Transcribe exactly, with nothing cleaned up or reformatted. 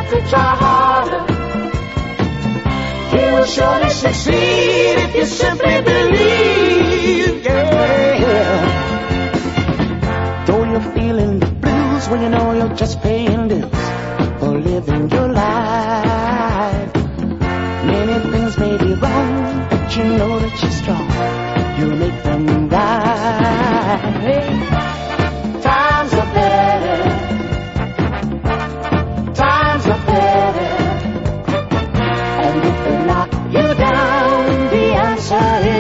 have to try harder. You will surely succeed if you simply believe. Yeah. Though you're feeling the blues when you know you're just paying bills for living your life. Many things may be wrong, but you know that you're strong. You'll make them right. Hey. Times are better. Times are better. And if they knock you down, the answer is